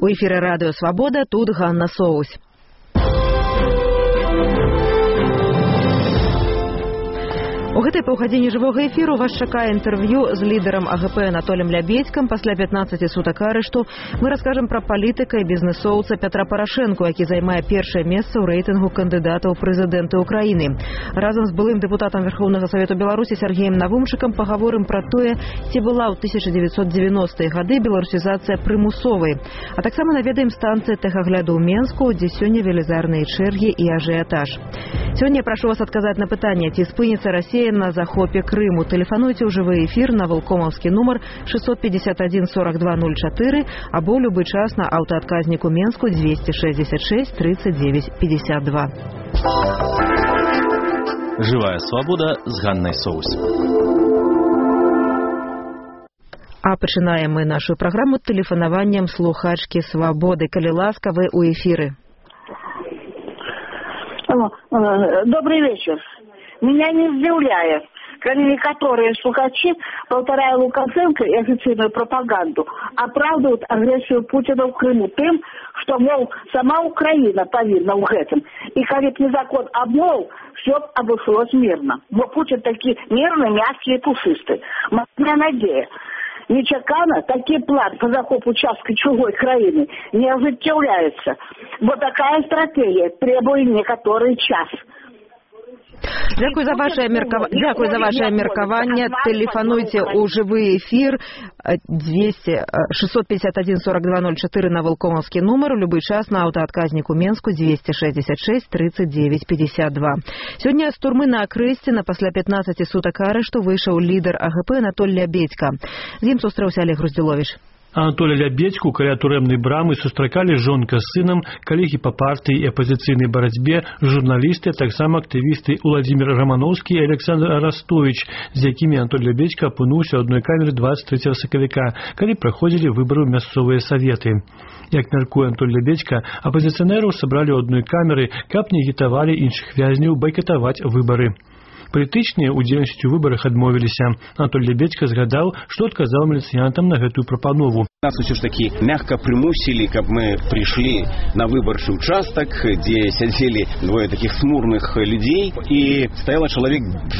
У эфіры радыё «Свабода», тут Ганна Соусь. У гэтай паўгадзіне жывога эфіру вас чакае інтэрв'ю з лідарам АГП Анатолем Лябедзькам. Пасля 15 сутак арышту мы раскажам пра палітыка і бізнэсоўца Пятра Парашэнку, які займае першае месца ў рэйтынгу кандыдатаў прэзідэнта Украіны. Разам з былым дэпутатам Верхоўнага Савету Беларусі Сергеем Навумчыкам пагаворым пра тое, ці была ў 1990-е гады беларусізацыя прымусовай. А таксама наведаем станцыі тэхагляду ў Менску, дзе сёння велізарныя чэргі і ажыятаж. Сёння я прашу вас адказаць на пытанне, ці спыніцца Расія на захопе Крыму. Тэлефануйце ў жывы эфір на валкомаўскі нумар 651 42 04 або ў любы час на аўтаадказніку Менску 266 39 52. Живая свобода з Ганнай Соусь. А пачынаем мы нашу праграму тэлефанаваннем слухачкі Свабоды. Калі ласка, вы ў эфіры. Добрый вечер. Меня не удивляет, когда некоторые слухачи, повторяя Лукашенко и официальную пропаганду, оправдывают агрессию Путина в Крыму тем, что, мол, сама Украина повинна в этом. И когда закон обмол, все обошлось мирно. Но Путин такие мирные, мягкие, пушистые. Моя надея. Нечаканно такие планы по захопу участка чужой краины не осуществляются. Вот такая стратегия требует некоторый час. Дзякуй за ваше меркаванне. Тэлефануйце ў жывы эфір 651 42 04 на валкомаўскі нумар, у любы час на аўтаадказніку Менску 266 39 52. Сёння з турмы на Акрэсціна пасля 15 сутак арышту выйшаў лідар АГП Анатоль Лябедзька. З ім сустрэўся Олег Груздзіловіч. Анатоля Лябедзьку каля турэмнай брамы сустракалі жонка з сынам, калегі па партыі і апазіцыйнай барацьбе, журналісты, таксама актывісты Уладзімір Рамановскі і Александр Арастович, з якімі Анатоль Лябедзька апынуўся ў адной камеры 23 сакавіка, калі праходзілі выбары ў мясцовыя саветы. Як мяркуе Анатоль Лябедзька, апазіцыянераў сабралі ў адной камеры, каб не агітавалі іншых вязняў байкатаваць выбары. Палітычныя удзельнасць у выбарах адмовіліся. Анатоль Лябедзька згадаў, што адказаў міліцыянтам на гэтую прапанову. Нас усё ж таки мягко примусили, как мы пришли на выборчий участок, где сидели двое таких смурных людей, и стояло человек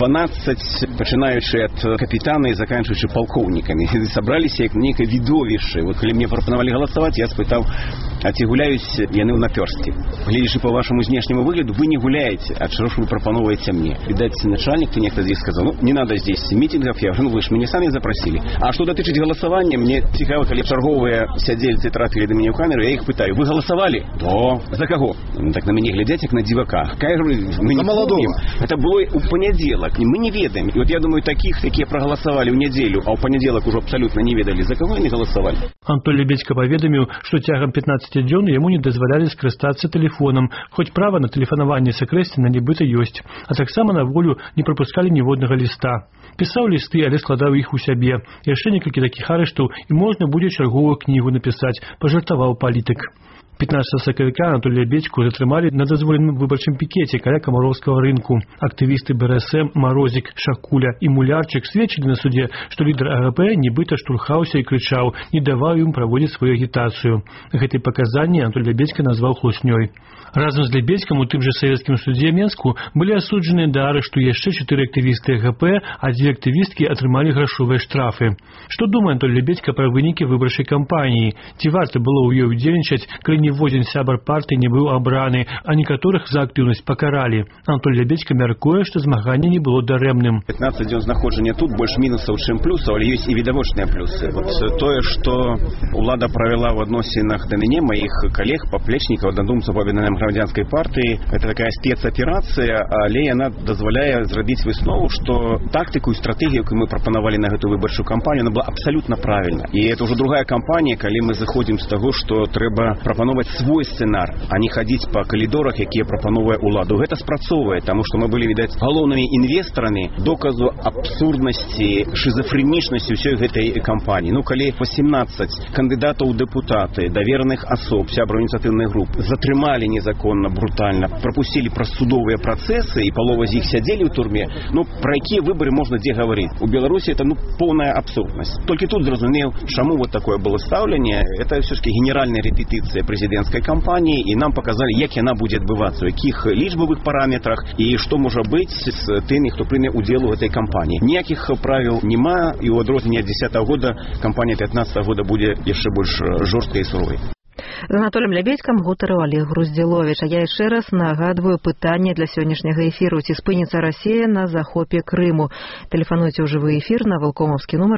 12, начинающие от капитана и заканчивающие полковниками. И собрались як некое видовище. Вот когда мне пропоновали голосовать, я спытал, а те гуляюсь, яны наперстки. Глядишь, по вашему внешнему выгляду, вы не гуляете, а что ж вы пропоновываете мне? Видать, начальник, ты некто здесь сказал, ну, не надо здесь митингов, я говорю, ну, вы же меня сами запросили. А что дотычить голосования, мне цікаво, коли торговые сядельцы трапили до меня в камеру, я их пытаю, вы голосовали? Да. За кого? Так на меня глядят, как на дивака. Мы не помним. Это было у понеделок, мы не ведаем. И вот я думаю, такие проголосовали в неделю, а у понеделок уже абсолютно не ведали, за кого они голосовали. Анатоль Лябедзька паведаміў, што цягам 15 дзён яму не дазвалялі скарыстацца тэлефонам, хоць права на тэлефанаванне з Акрэсціна нібыта ёсць, а таксама на волю не прапускалі ніводнага ліста. Пісаў лісты, але складаў іх у сябе. Яшчэ некалькі такіх арыштаў, і можна будзе чарговую кнігу напісаць, пажартаваў палітык. 15 сакавіка Анатоль Лябедзьку затрымалі на дазволеным выбарчым пікеце каля Камароўскага рынку. Актывісты БРСМ Марозік, Шакуля і Мулярчык сведчылі на суде, што лідар АГП нібыта штурхаўся і крычаў, не даваў ім праводзіць сваю агітацыю. Гэтыя паказанні Анатоль Лябедзька назваў хлуснёй. Разам з Лябедзькам у тым жа савецкім судзе Менску былі асуджаныя да арышту яшчэ 4 актывісты АГП, а 2 актывісткі атрымалі грашовыя штрафы. Што думае Анатоль Лябедзька пра вынікі выбарчай кампаніі? Ці варта было ў ёй удзельнічаць, калі ніводзін сябар партыі не быў абраны, а некаторых за актыўнасць пакаралі? Анатоль Лябедзька мяркуе, што змаганне не было дарэмным. 15 дзён знаходжання тут больш мінусаў, чым плюсаў, але ёсць і відавочныя плюсы. Вот тое, што ўлада правяла ў адносінах да мяне, маіх калег, паплечнікаў, аднадумцаў па аб'яднанням грамадзянскай партыі, это такая спецаперацыя, але яна дазваляе зрабіць выснову, што тактыку і стратэгію, якую мы прапанавалі на гэтую выбарчую кампанію, она была абсалютна правільна. І это ўжо другая кампанія, калі мы заходзім з таго, што трэба прапановаць прапановаць свой сцэнар, а не хадзіць па калідорах, якія прапановвае ўладу. Гэта спрацоўвае, таму што мы былі, відаць, галоўнымі інвестарамі доказу абсурднасці, шизофрэнічнасці ўсёй гэтай кампаніі. Ну, калі 18 кандыдатаў у дэпутаты, давераных асоб, сябраў ініцыятыўных груп затрымалі незаконна, брутальна, прапусцілі праз судовыя працэсы, і палова з іх сядзелі ў турме, ну, пра якія выбары можна дзе гаварыць? У Беларусі это, ну, поўная абсурднасць. Толькі тут зразумеў, чаму вот такое было стаўленне. Это все-таки генеральная репетиция президентской кампании, и нам показали, як яна будзе адбывацца, у якіх лічбавых параметрах, і што можа быць з тымі, хто прыме удзел у этой кампании. Ніякіх правил нема, і ў адрозненне ад 10-го года кампанія 15-го года будзе яшчэ больш жорсткай і суровай. З Анатолем Лябедзькам гутарыў Олег Груздзіловіч. А я яшчэ раз нагадваю пытанне для сённяшняга эфіру. Ці спыніцца Расія на захопе Крыму? Тэлефануйце ў жывы эфір на валкомаўскі нумар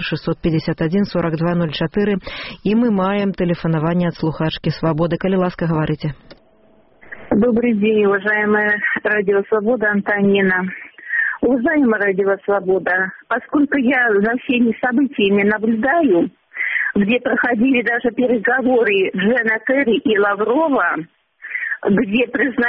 651-4204. І мы маем тэлефанаванне ад слухачкі Свабоды. Калі ласка, гаварыце. Добрый день, уважаемая Радио Свобода, Антонина. Уважаемая Радио Свобода, поскольку я за всеми событиями наблюдаю, где проходили даже переговоры Джона Керри и Лаврова, где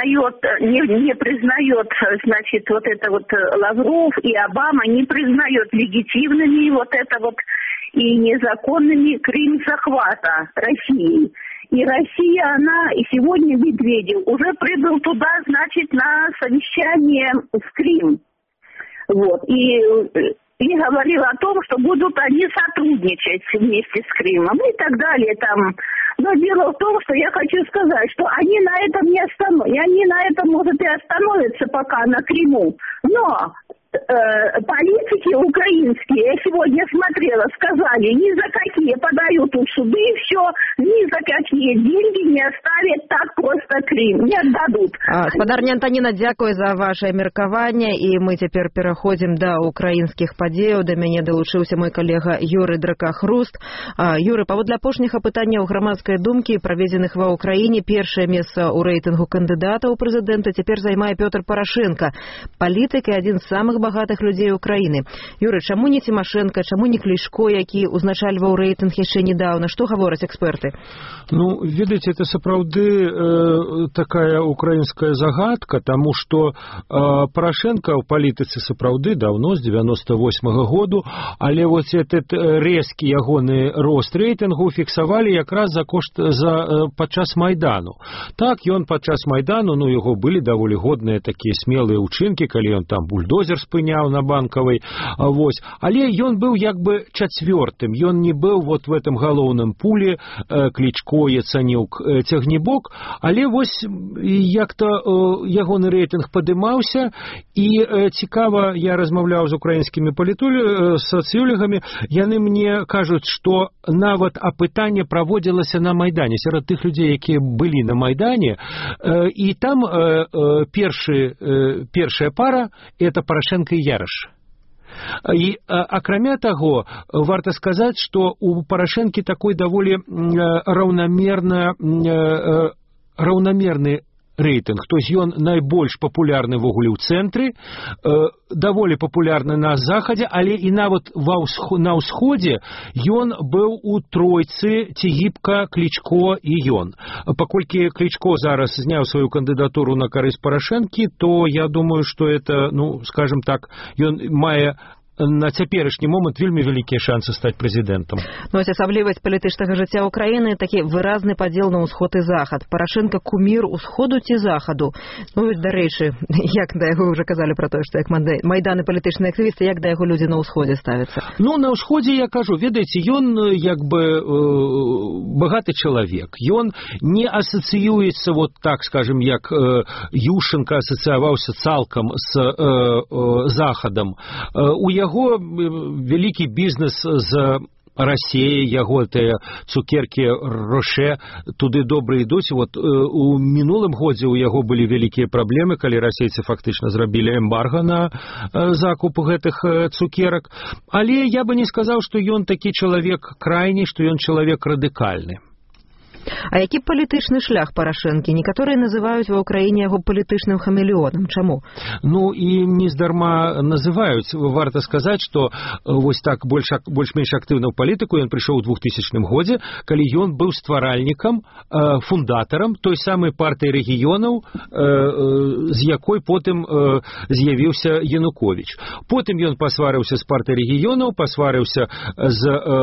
не признает, значит, вот это вот Лавров и Обама не признает легитимными вот это вот и незаконными Крым захвата России. И Россия, она, и сегодня Медведев уже прибыл туда, значит, на совещание в Крым. Вот. И говорил о том, что будут они сотрудничать вместе с Крымом и так далее там. Но дело в том, что я хочу сказать, что они на этом не остановятся. Они на этом, может, и остановятся пока на Крыму. Но политики украинские, я сегодня смотрела, сказали, ни за какие подают в суды, все, ни за какие деньги не оставят так просто Крым, не отдадут. Спадарня Антоніна, дзякуй за ваше меркаванне, і мы цяпер пераходзім да украінскіх падзеяў. Да мяне далучыўся мой калега Юрый Дракахруст. Юрый, паводле апошніх апытанняў грамадскай думкі, праведзеных ва ўкраіне, першае месца ў рэйтынгу кандыдата ў прэзідэнта цяпер займае Пётр Парашенко, палітык і адзін з самых багатых людзей Украіны. Юрый, чаму не Тимошенко, чаму не Клішко, які узначальваў рэйтынг яшчэ недавно? Што гавораць эксперты? Ну, ведаеце, это сапраўды такая украінская загадка, таму што Парашенко ў палітыцы сапраўды даўно, з 98-го году, але вот этот рэзкі ягоны рост рэйтынгу фіксавалі якраз падчас Майдану. Так, ён падчас Майдану, ну, яго былі даволі годныя такія смелыя ўчынкі, калі ён там бульдозер спыняў на Банкавай, вось. Але ён быў як бы чацвёртым, ён не быў вот в этом галоўным пуле Клічко, Яцанюк, Цягнебок, але вось як-то ягоны рэйтынг падымаўся, і цікава, я размаўляў з украінскімі сацыёлагамі, яны мне кажуць, што нават апытанне праводзілася на Майдане, сярод тых людзей, якія былі на Майдане, і там першая пара — это Порошенко и Ярош. И, акрамя таго, варта сказаць, што у Порошенкі такой даволі раўнамерны рэйтынг, то есть ён найбольш папулярны ввогуле ў цэнтры, даволі папулярны на захадзе, але і нават на ўсходзе ён быў у тройцы Цігіпка, Клічко і ён. Паколькі Клічко зараз зняў сваю кандыдатуру на карысць Парашэнкі, то я думаю, што это, ну, скажем так, ён мае на цяперашні момант вельмі вялікія шансы стаць прэзідэнтам. Ну, ось асаблівасць палітычнага жыцця Украіны — такі выразны падзел на ўсход і захад. Парашенко кумір усходу ці захаду? Ну, дарэчы, як да яго, вы ўжо казалі пра тое, што як Майдан і палітычныя актывісты, як да яго людзі на ўсходзе ставяцца? Ну, на ўсходзе, я кажу, ведаеце, ён як бы багаты чалавек. Ён не асацыюецца, вот так, скажем, як Ющенко асацыяваўся цалкам з захадам. У яго вялікі бізнес з Расіяй, яго тыя цукеркі Роше туды добра ідуць. Вот у мінулым годзе ў яго былі вялікія праблемы, калі расейцы фактычна зрабілі эмбарга на закуп гэтых цукерак. Але я бы не сказаў, што ён такі чалавек крайні, што ён чалавек радыкальны. А які палітычны шлях Парашэнкі? Некаторыя называюць ва ўкраіне яго палітычным хамелеонам. Чаму? Ну і нездарма называюць. Варта сказаць, што вось так больш-менш актыўна ў палітыку ён прыйшоў у 2000 годзе, калі ён быў стваральнікам, фундатарам той самай партыі рэгіёнаў, з якой потым з'явіўся Януковіч. Потым ён пасварыўся з партыяй рэгіёнаў, пасварыўся з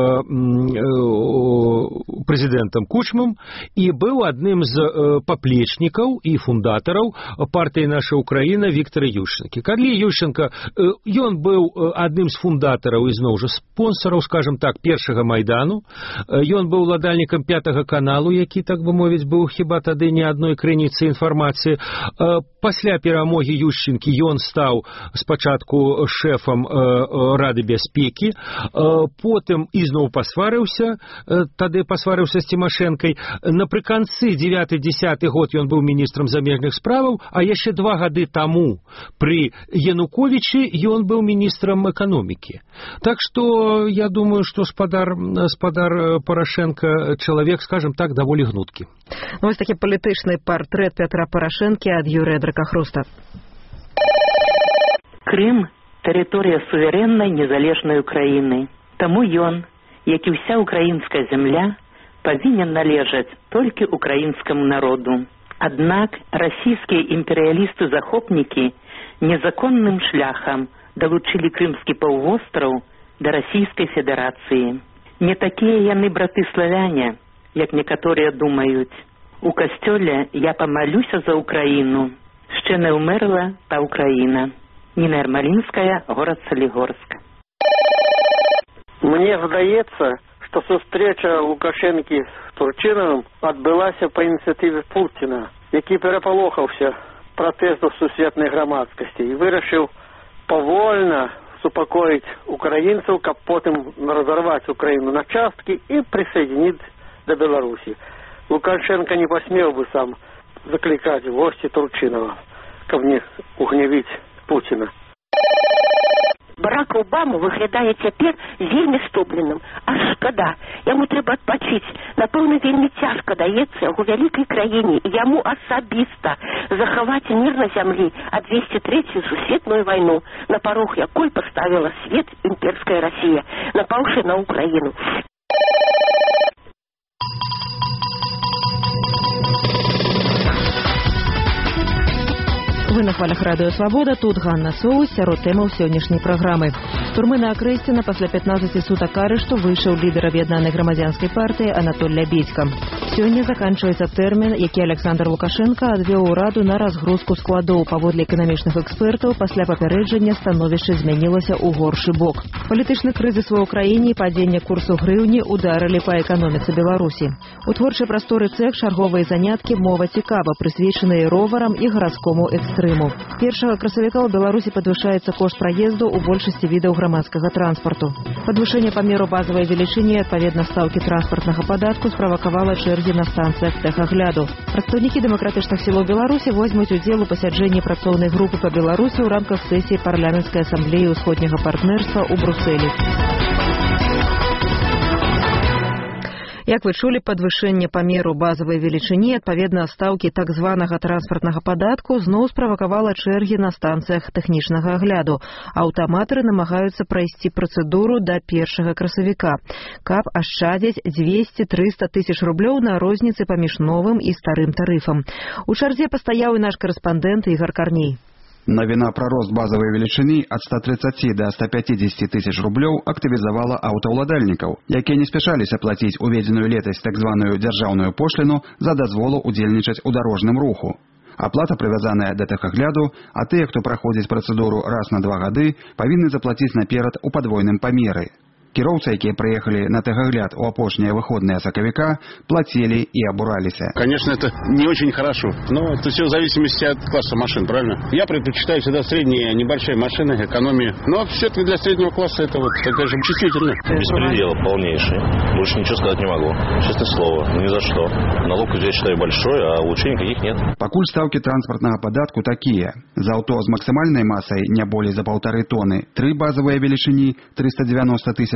прэзідэнтам Кучмам і быў адным з паплечнікаў і фундатараў партыі «Наша Украіна» Віктара Ющенкі. Калі Ющенка, ён быў адным з фундатараў і зноў жа спонсараў, скажем так, першага Майдану. Ён быў уладальнікам 5-го каналу, які, так бы мовіць, быў хіба тады не адной крыніцы інфармацыі. Пасля перамогі Ющенкі ён стаў спачатку шэфам Рады бяспекі, потым ізноў пасварыўся, тады пасварыўся з Тимошенкой. Напрыканцы 9-10 год ён быў міністрам замежных справаў, а яшчэ 2 гады таму пры Януковічы ён быў міністрам эканомікі. Так што я думаю, што спадар Парашенка чалавек, скажем так, даволі гнуткі. Вось такі палітычны партрэт Пятра Парашэнкі ад Юрыя Дракахруста. Крым – тэрыторыя суверэннай незалежнай Украіны. Таму ён, як і ўся украінская зямля, павінен належаць толькі украінскаму народу. Аднак расійскія імперыялісты-захопнікі незаконным шляхам далучылі Крымскі паўвостраў да Расійскай Федэрацыі. Не такія яны браты-славяне, як некаторыя думаюць. У касцёле я памалюся за Украіну. Ще не вмерла та Україна. Ніна Ермолінська, город Солігорськ. Мне здається, що зустріча Лукашенки з Турчиновим відбулася по ініціативі Путіна, який переполохався протесту сусвітньої громадськості і вирішив повольно супокоїти українців, щоб потім розірвати Україну на частки і присоединити до Білорусі. Лукашенко не посмів би сам закликати в гості Турчинова, щоб не угнівити Путіна. Барак Обама выглядае цяпер вельмі стомленым. Аж шкада. Яму трэба адпачыць. Напэўна, вельмі цяжка даецца яго вялікай краіне і яму асабіста захаваць мір на зямлі, а 203-ю сусветную вайну, на парог якой паставіла свет імперская Расія, напаўшы на Украіну. Вы на хвалях Радыё Свабода, тут Ганна Соус, сярод тэмаў сённяшняй праграмы. З турмы на Акрэсціна пасля 15 сутак арышту выйшаў лідар аб'яднанай грамадзянскай партыі Анатоль Лябедзька. Сёння заканчваецца тэрмін, які Александр Лукашенко адвёў ураду на разгрузку складоў. Паводле эканамічных экспертаў, пасля папярэджання становішча змянілася ў горшы бок. Палітычны крызіс ва ўкраіне і падзенне курсу грыўні ударылі па эканоміцы Беларусі. У творчай прасторы цэх чарговыя заняткі «Мова цікава», прысвечаныя роварам і гарадскому экстрэму. 1 красавіка ў Беларусі падвышаецца кошт праезду ў большасці відаў грамадскага транспарту. Падвышэнне памеру базавай велічыні адпаведна стаўкі транспартнага падатку справакавала чэргі на станцыях тэхагляду. Прадстаўнікі дэмакратычных сілаў Беларусі возьмуць удзел у пасяджэнні працоўнай групы па Беларусі ў рамках сесіі парламенцкай асамблеі ўсходняга партнерства ў Брусэлі. Як вы чулі, падвышэнне памеру базавай велічыні адпаведна стаўкі так званага транспартнага падатку зноў справакавала чэргі на станцыях тэхнічнага агляду. Аўтаматары намагаюцца прайсці працэдуру да 1 красавіка, каб ашчадзіць 200-300 тысяч рублёў на розніцы паміж новым і старым тарыфам. У чарзе пастаяў і наш карэспандэнт Ігар Карней. Навіна пра рост базавай велічыні ад 130 да 150 тысяч рублёў актывізавала аўтаўладальнікаў, якія не спяшаліся плаціць уведзеную летась так званую дзяржаўную пошліну за дазволу удзельнічаць у дарожным руху. Аплата прывязаная да тэхагляду, а тыя, хто праходзіць працэдуру раз на 2 гады, павінны заплаціць наперад у падвойным памеры. Кіроўцы, якія прыехалі на тэхагляд у апошнія выходныя сакавіка, плацілі і абураліся. Конечно, это не очень хорошо, но это все в зависимости от класса машин, правильно? Я предпочитаю всегда средние, небольшие машины, экономию. Но все-таки для среднего класса это же чувствительно. Беспредел полнейший. Больше ничего сказать не могу. Честное слово, ни за что. Налог, я считаю, большой, а улучшений никаких нет. Пакуль стаўкі транспартнага падатку такія. За аўто з максімальнай масай не болей за 1,5 тоны 3 базавыя велічыні 390 тысяч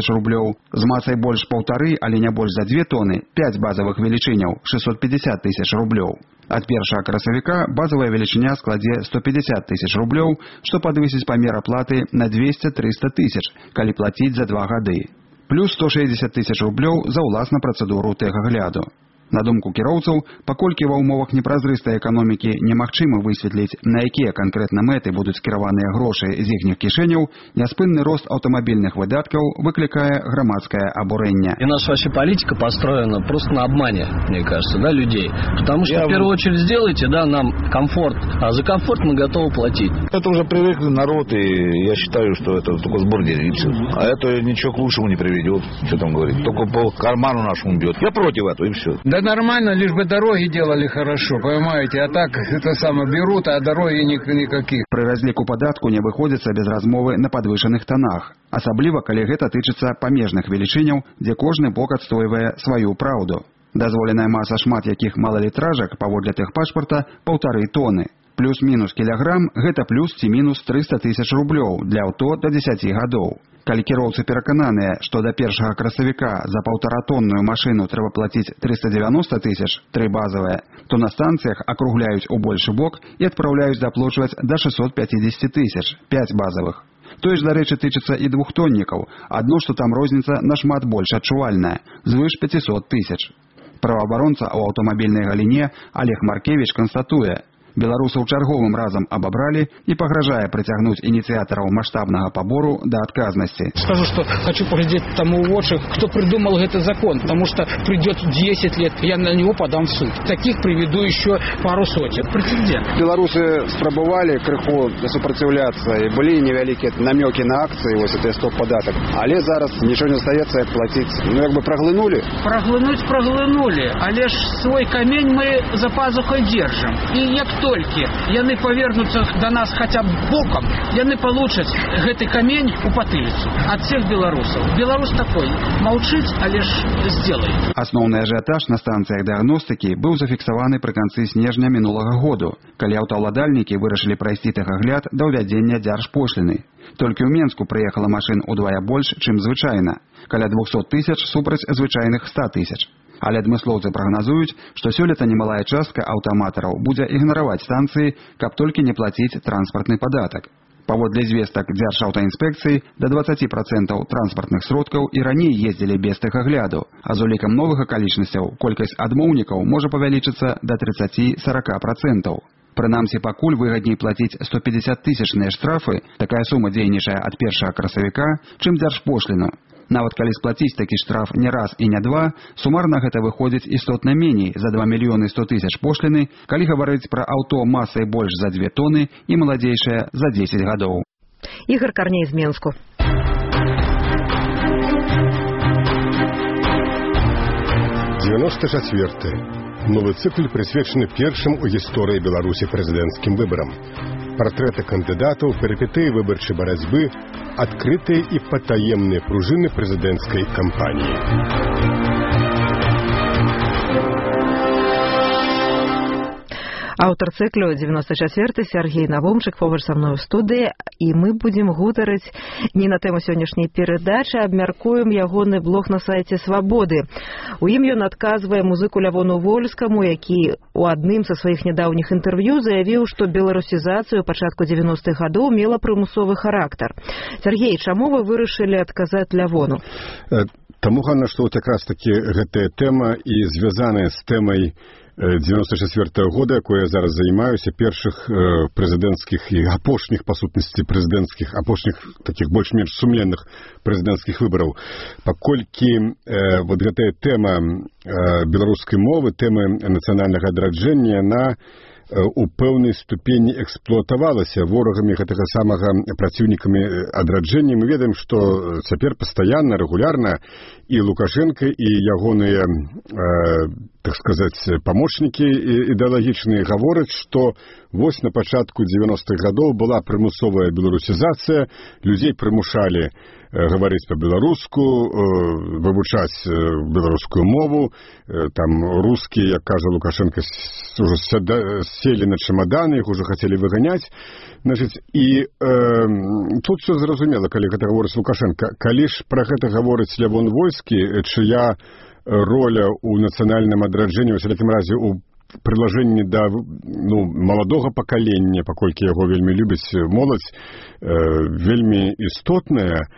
рублёў, з масай больш 1,5, але не больш за 2 тоны 5 базавых велічыняў 650 тысяч рублёў. Ад 1 красавіка базавая велічыня складзе 150 тысяч рублёў, што падвысіць памер аплаты на 200-300 тысяч, калі плаціць за 2 гады. Плюс 160 тысяч рублёў за ўласна працэдуру тэхагляду. На думку кіроўцаў, паколькі ва ўмовах непразрыстай эканомікі немагчыма высветліць, на якія канкрэтна мэты будуць скіраваныя грошы з іхніх кішэняў, няспынны рост аўтамабільных выдаткаў выклікае грамадскае абурэнне. И наша вообще политика построена просто на обмане, мне кажется, да, людей. Потому что в первую очередь сделайте, да, нам комфорт, а за комфорт мы готовы платить. Это уже привыкли народ, и я считаю, что это только сбор денег. А это ничего к лучшему не приведет, что там говорить. Только по карману нашему бьет. Я против этого, и все. Да нормально, лишь бы дороги делали хорошо, понимаете, а так это самое берут, а дороги никаких. При разліку падатку не выходзіцца без размовы на падвышаных тонах, асабліва калі гэта тычыцца памежных велічыняў, дзе кожны бок адстойвае сваю праўду. Дазволеная маса шмат якіх малалітражак паводле тэхпашпарта 1,5 тоны. Плюс-мінус кілаграм гэта плюс ці мінус 300 тысяч рублёў для аўто да 10 гадоў. Калі кіроўцы перакананыя, што да 1 красавіка за 1,5-тонную машыну трэба плаціць 390 тысяч, 3 базавыя, то на станцыях акругляюць у большы бок і адпраўляюць заплочваць да 650 тысяч, 5 базавых. Тое ж, дарэчы, тычыцца і двухтоннікаў, адно, што там розніца нашмат больш адчувальная, звыш 500 тысяч. Праваабаронца ў аўтамабільнай галіне Олег Маркевіч канстатуе, беларусаў чарговым разам абабралі і пагражае прыцягнуць ініцыятараў маштабнага пабору да адказнасці. Скажу, что хочу поглядеть тому в очи, кто придумал этот закон, потому что придет 10 лет, я на него подам в суд. Таких приведу еще пару сотен. Прецедент. Белорусы спрабовали крыху сопротивляться, и были невеликие намеки на акции, вот это стоп-податок. Але зараз ничего не остается, как платить. Ну, как бы проглынули. Проглынули, але ж свой камень мы за пазухой держим. И як толькі яны павернуцца до нас хотя б боком, яны получаць гэты камень у патыліцу ад всех беларусаў. Беларус такой, маўчыць, але ж сделает. Асноўны ажыятаж на станцыях дыагностыкі быў зафіксаваны пры канцы снежня мінулага году, калі аўтаўладальнікі вырашылі прайсці тэхагляд да ўвядзення дзяржпошліны. Толькі ў Менску прыехала машын удвая больш, чым звычайна, каля 200 тысяч супраць звычайных 100 тысяч. Але адмыслоўцы прагназуюць, што сёлета немалая частка аўтаматараў будзе ігнараваць станцыі, каб толькі не плаціць транспартны падатак. Паводле звестак Дзяржаўтаінспекцыі, да 20% транспартных сродкаў і раней ездзілі без тэхагляду, а з улікам новых акалічнасцяў колькасць адмоўнікаў можа павялічыцца да 30-40%. Прынамсі, пакуль выгадней плаціць 150-тысячныя штрафы, такая сума дзейнічае ад 1 красавіка, чым дзяржпошліну. Нават калі сплаціць такі штраф не раз і не два, сумарна гэта выходзіць істотна меней за 2 мільёны 100 тысяч пошліны, калі гаварыць пра аўто масай больш за 2 тоны і маладзейшае за 10 гадоў. Ігор Карней з Менску. Новы цыкл прысвечаны першым у гісторыі Беларусі прэзідэнцкім выбарам. Партрэты кандыдатаў, перыпетыі выбарчай барацьбы, адкрытыя і патаемныя пружыны прэзідэнцкай кампаніі. Аўтар цыклу 94 Сергей Навомчык побач са мной у студыі, і мы будзем гутарыць не на тэму сённяшняй перадачы, абмяркуем ягоны блог на сайце Свабоды. У ім ён адказвае музыку Лявону Вольскаму, які у адным са сваіх нядаўніх інтэрв'ю заявіў, што беларусізацыю пачатку 90-х гадоў мела прымусовы характар. Сергей, чаму вы вырашылі адказаць Лявону? Таму, Ганна, што якраз такі гэтая тэма і звязаная з тэмай 94 года, якой я зараз займаюся, першых прэзідэнцкіх і апошніх, па сутнасці, прэзідэнцкіх, апошніх такіх больш-менш сумленных прэзідэнцкіх выбараў. Паколькі вот гэтая тэма беларускай мовы, тэма нацыянальнага адраджэння, яна у пэўнай ступені эксплуатавалася ворагамі гэтага самага праціўнікамі адраджэння. Мы ведаем, што цяпер пастаянна, рэгулярна і Лукашенко, і ягоныя так сказаць, памочнікі ідэалагічныя гавораць, што вось на пачатку 90-х гадоў была прымусовая беларусізацыя, людзей прымушалі гаварыць па-беларуску, вывучаць беларускую мову, там рускія, як кажа Лукашенко, уже селі на чемаданы, іх уже хацелі выганяць. Значыць, і тут все зразумела, калі гэта гаворыць Лукашенко. Калі ж пра гэта гаворыць Лявон Вольскі, чыя роля ў нацыянальным адраджэнні, у всякім разе у прыложэнні да маладога пакалення, паколькі яго вельмі любіць моладзь, вельмі істотная,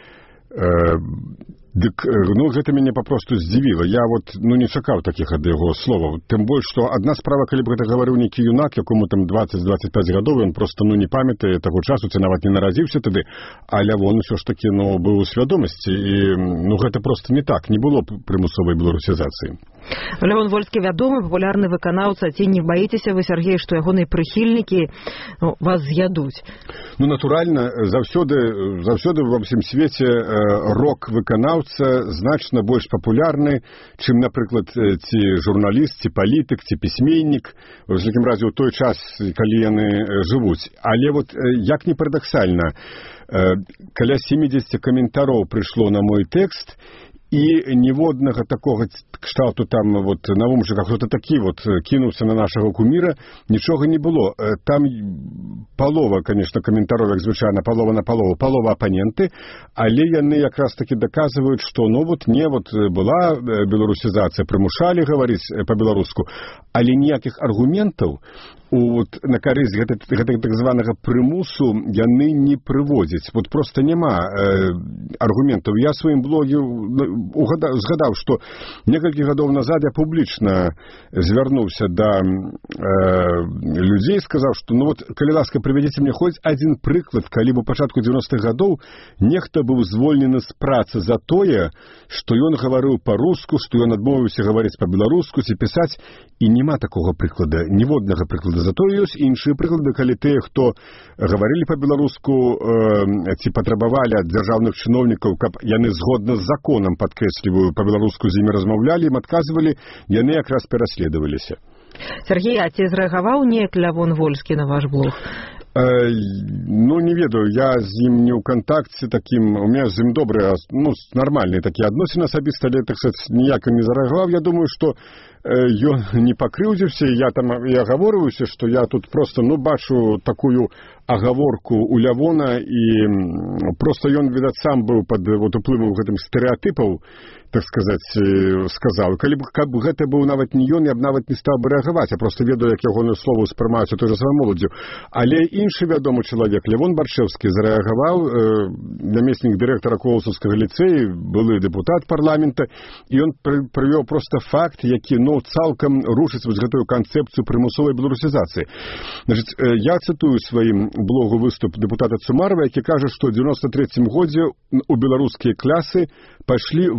дык, гэта мяне папросту здзівіла. Я не чакаў такіх ад яго словаў. Тым больш, што адна справа, калі б гэта гаварыў нейкі юнак, якому там 20-25 гадоў, ён проста не памятае таго часу, ці нават не нарадзіўся тады, а Лявон усё ж такі быў у свядомасці, і гэта проста не так, не было прымусовай беларусізацыі. Лявон Вольскі вядомы, папулярны выканаўца. Ці не баіцеся вы, Сергей, што ягоныя прыхільнікі вас з'ядуць? Натуральна, заўсёды ва ўсім свеце рок-выканаўца значна больш папулярны, чым, напрыклад, ці журналіст, ці палітык, ці пісьменнік, у всякім разе ў той час, калі яны жывуць. Але як не парадаксальна, каля 70 каментароў прыйшло на мой тэкст, і ніводнага такога кшталту там навумчыка, хто-то такі кінуўся на нашага куміра, нічога не было. Там палова, конечно, каментароў, як звычайна, палова на палову, палова апаненты, але яны якраз такі даказваюць, што была беларусізацыя, прымушалі гаварыць па-беларуску, але ніякіх аргументаў на карысць гэтага так званага прымусу яны не прыводзяць. Проста няма аргументаў. Я сваім блоге згадаў, што некалькі гадоў назад я публічна звярнуўся да людзей, сказаў, што калі ласка, прывядзіце мне хоць адзін прыклад, калі б у пачатку 90-х гадоў нехта быў звольнены з працы за тое, што ён гаварыў па-руску, што ён адмовіўся гаварыць па-беларуску ці пісаць, і няма такога прыклада, ніводнага прыклада. Затое ёсць іншыя прыклады, калі тыя, хто гаварылі па-беларуску ці патрабавалі ад дзяржаўных чыноўнікаў, каб яны згодна з законам, падкрэсліваю, па-беларуску з імі размаўлялі, ім адказвалі, яны якраз пераследаваліся. Сергей, а ці зрэагаваў неяк Лявон Вольскі на ваш блог? Не ведаю, я з ім не ў кантакце такім, у меня з ім добрыя, нармальныя такія адносіны асабіста, але, так сказаць, ніяк не зарэагаваў. Я думаю, што ён не пакрыўдзіўся, я агаворваюся, што я тут проста, бачу такую агаворку у Лявона, і проста ён, відаць, сам быў пад уплывам гэтым стэрэатыпаў, так сказаць, сказаў. Калі б гэта быў нават не ён, я б нават не стаў бы рэагаваць, я проста ведаю, як ягоныя словы ўспрымаюцца той жа самой моладдзю. Але іншы вядомы чалавек, Лявон Баршэўскі, зарэагаваў, намеснік дырэктара Коласаўскага ліцэя, былы дэпутат парламента, і ён прывёў проста факт, які цалкам рушыць гэтую канцэпцыю прымусовай беларусізацыі. Значыць, я цытую сваім блогу выступ дэпутата Цумарова, які кажа, што ў 93-м годзе у беларускія класы пайшлі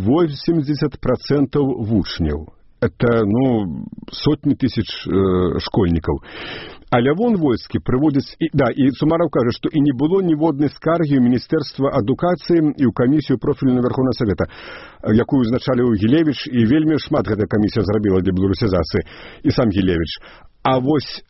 80% вучняў. Это, сотні тысяч школьнікаў. А Лявон Вольскі прыводзіць, і Цумараў кажа, што і не было ніводнай скаргі ў Міністэрства адукацыі і ў камісію профільную Верховнага Савета, якую узначаліў Гілевіч, і вельмі шмат гэтая камісія зрабіла для беларусізацыі, і сам Гілевіч. А вось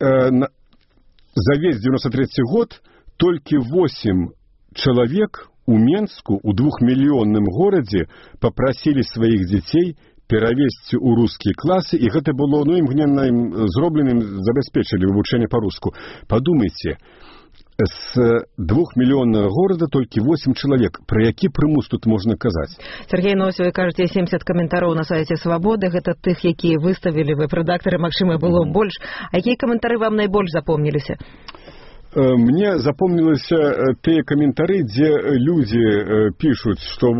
за весь 93-й год толькі 8 чалавек у Менску, у 2-мільённым горадзе, папрасілі сваіх дзяцей перавесці ў рускія класы, і гэта было імгненна зробленым, забяспечылі вывучэнне па-руску. Падумайце, з 2-мільённага горада толькі 8 чалавек. Пра які прымус тут можна казаць? Сергей, вы кажаце, 70 каментароў на сайце Свабоды, гэта тых, якія выставілі вы, рэдактары, магчыма, было больш. А якія каментары вам найбольш запомніліся? Мне запомніліся тыя каментары, дзе людзі пішуць, што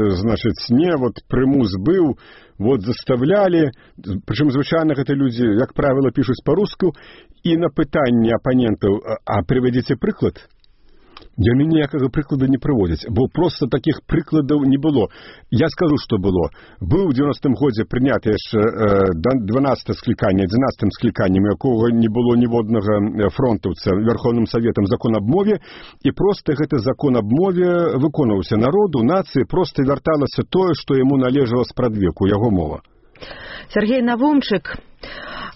прымус быў, заставлялі, прычым звычайна гэта людзі, як правіла, пішуць па-руску, і на пытанне апанентаў, а прывядзіце прыклад? Яны ніякага прыклада не прыводзяць, бо проста такіх прыкладаў не было. Я скажу, што было. Быў у 90-м годзе прыняты яшчэ 12 скліканне, 11 скліканнем, якога не было ніводнага фронтаўца Верховным Саветам закон аб мове, і проста гэты закон аб мове выконваўся народу, нацыі, проста вярталася тое, што яму належала спрадвеку, яго мова. Сергей Навумчык,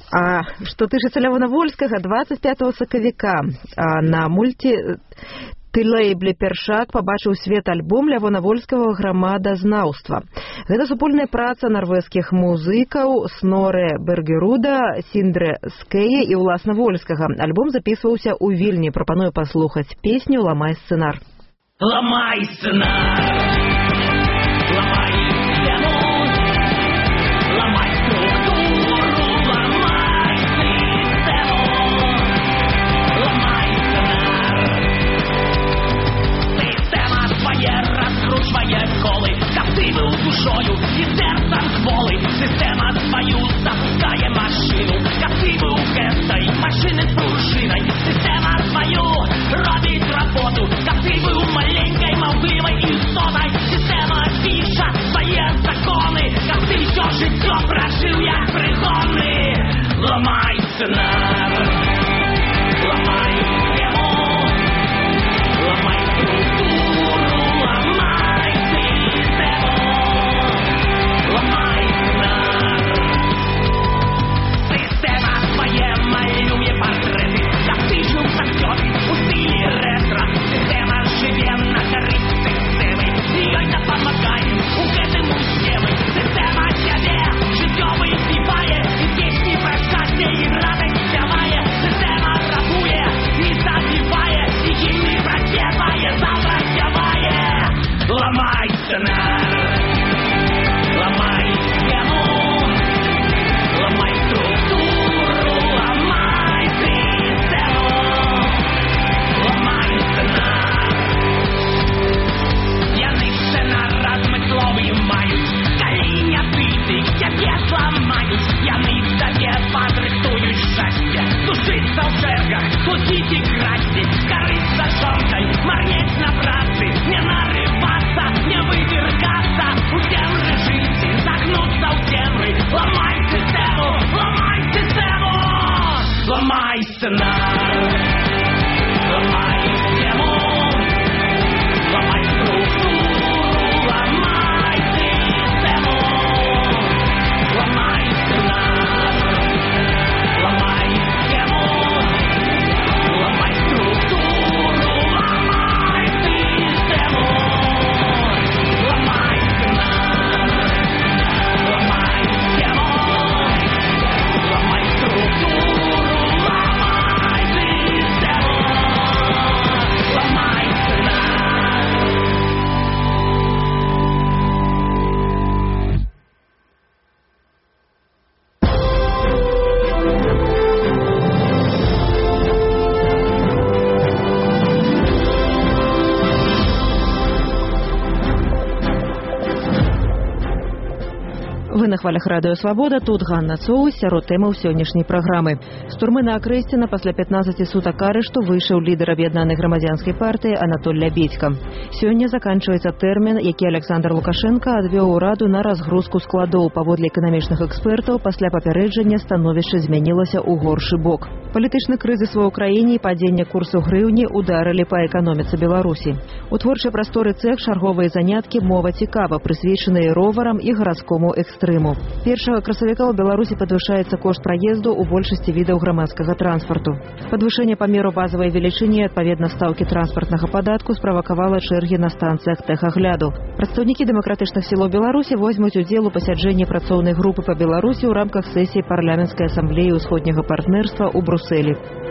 А што тычыцца Лявона Вольскага, 25 сакавіка на мультилейбле «Першак» пабачыў свет альбом Лявона Вольскага «Грамадазнаўства». Гэта супольная праца нарвежскіх музыкаў Сноре Бергеруда, Сіндре Скея і ўласна Вольскага. Альбом запісваўся ў Вільні. Прапаную паслухаць песню «Ламай сцэнар». Ламай сцэнар, ламай сцэну, ламай структуру, ламай сцэну, ламай сцэнар. Сістэма твае раскручвае колы, каб ты быў душою і сэрцам кволы. Сістэма тваю запускае машыну, каб ты быў гэтай машыны з пружынай. Сістэма тваю робіць работу, каб ты быў маленькай, маўклівай істотай. Сістэма піша свае законы, каб ты ўсё жыццё пражыў як прыгонны. Ламай сцэнар, ламай схему, ламай структуру, ламай сістэму, ламай сцэнар. Сістэма твае малюе партрэты, каб ты жыў са сцёпі у стылі рэтра. Сістэма жыве на карысць сістэмы, і ёй дапамагаем у гэтым усемы. Сістэма цябе жыццёвы співае, і песні пра шчасце і радасць спявае. Сістэма рабуе і забівае, і гімны праспявае, завтра спявае. Ламай сцэнар, ламай схему, ламай структуру, ламай сістэму, ламай сцэнар. Яны сцэнар размысловы маюць, калі не ты цябе зламаюць. Яны табе падрыхтуюць шчасце, душыцца ў чэргах, плуціць і красці, карыцца жонкай, марнець на працы, не нарывацца, не вывіргацца, у цемры жыць і загнуцца ў цемры. Ламай сістэму, ламай сістэму, ламай сцэнар, ламай схему, ламай структуру, ламай сістэму, ламай сцэнар, ламай схему, ламай структуру, ламай сістэму, ламай сцэнар, ламай схему, ламай структуру, ламай сістэму, ламай сцэнар. Вы на хвалях радыё «Свабода», тут Ганна Соус, сярод тэмаў сённяшняй праграмы. З турмы на Акрэсціна пасля 15 сутак арышту выйшаў лідар аб'яднанай грамадзянскай партыі Анатоль Лябедзька. Сёння заканчваецца тэрмін, які Александр Лукашенко адвёў ураду на разгрузку складоў. Паводле эканамічных экспертаў, пасля папярэджання становішча змянілася ў горшы бок. Палітычны крызіс ва ўкраіне і падзенне курсу грыўні ударылі па эканоміцы Беларусі. У творчай прасторы цэх чарговыя заняткі «Мова цікава», прысвечаныя роварам і гарадскому экстрэму. 1 красавіка ў Беларусі падвышаецца кошт праезду ў большасці відаў грамадскага транспарту. Падвышэнне памеру базавай велічыні і адпаведна стаўкі транспартнага падатку справакавала чэргі на станцыях тэхагляду. Прадстаўнікі дэмакратычных сілаў Беларусі возьмуць удзел у пасяджэнні працоўнай групы па Беларусі ў рамках сесіі парламенцкай асамблеі ўсходняга партнерства ў Брусэлі.